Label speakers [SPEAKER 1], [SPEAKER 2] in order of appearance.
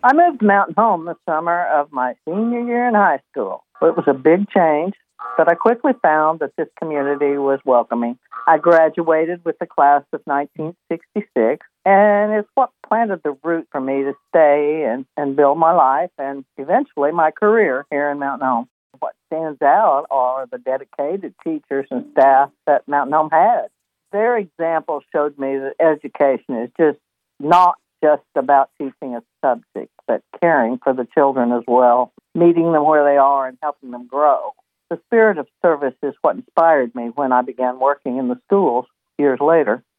[SPEAKER 1] I moved to Mountain Home the summer of my senior year in high school. It was a big change, but I quickly found that this community was welcoming. I graduated with the class of 1966, and it's what planted the root for me to stay and build my life and eventually my career here in Mountain Home. What stands out are the dedicated teachers and staff that Mountain Home had. Their example showed me that education is just not just about teaching a subject, but caring for the children as well, meeting them where they are and helping them grow. The spirit of service is what inspired me when I began working in the schools years later.